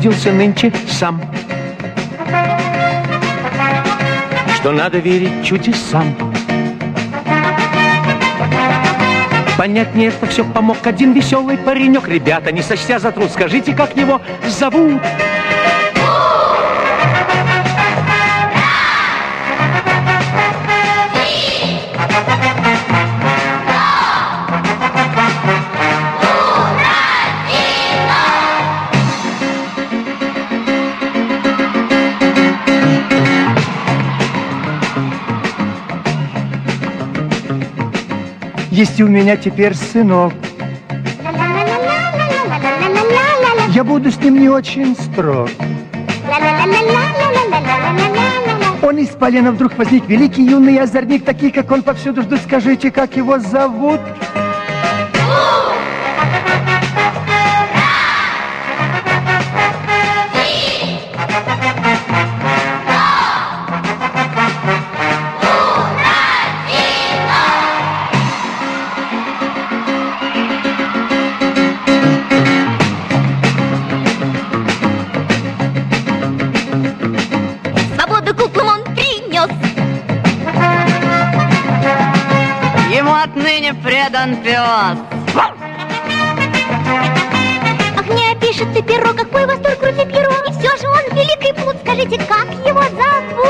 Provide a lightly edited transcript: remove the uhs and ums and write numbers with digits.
убедился нынче сам, что надо верить чудесам. Понять мне это все помог один веселый паренек. Ребята, не сочтя за труд, скажите, как его зовут? Есть у меня теперь сынок. Я буду с ним не очень строг. Он из полена вдруг возник, великий юный озорник, такие, как он, повсюду ждут. Скажите, как его зовут? Отныне предан пес. Ах, не опишет ты перо, какой восторг крутит перо. И все же он великий плут. Скажите, как его зовут?